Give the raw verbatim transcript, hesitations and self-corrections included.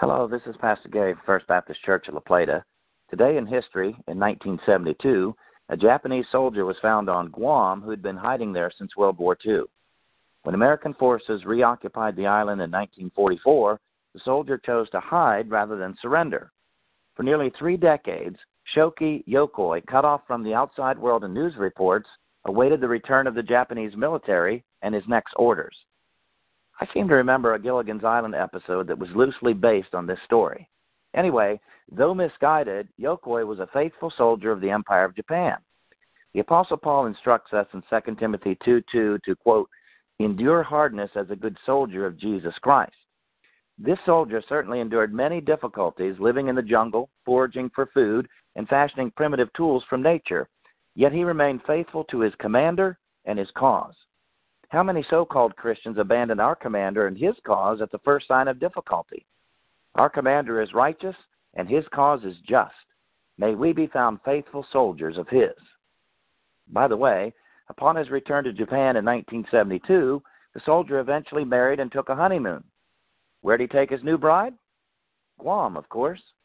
Hello, this is Pastor Gary from First Baptist Church of La Plata. Today in history, in nineteen seventy-two, a Japanese soldier was found on Guam who had been hiding there since World War Two. When American forces reoccupied the island in nineteen forty-four, the soldier chose to hide rather than surrender. For nearly three decades, Shoki Yokoi, cut off from the outside world and news reports, awaited the return of the Japanese military and his next orders. I seem to remember a Gilligan's Island episode that was loosely based on this story. Anyway, though misguided, Yokoi was a faithful soldier of the Empire of Japan. The Apostle Paul instructs us in Second Timothy two two to, quote, endure hardness as a good soldier of Jesus Christ. This soldier certainly endured many difficulties living in the jungle, foraging for food, and fashioning primitive tools from nature, yet he remained faithful to his commander and his cause. How many so-called Christians abandon our commander and his cause at the first sign of difficulty? Our commander is righteous, and his cause is just. May we be found faithful soldiers of his. By the way, upon his return to Japan in nineteen seventy-two, the soldier eventually married and took a honeymoon. Where did he take his new bride? Guam, of course.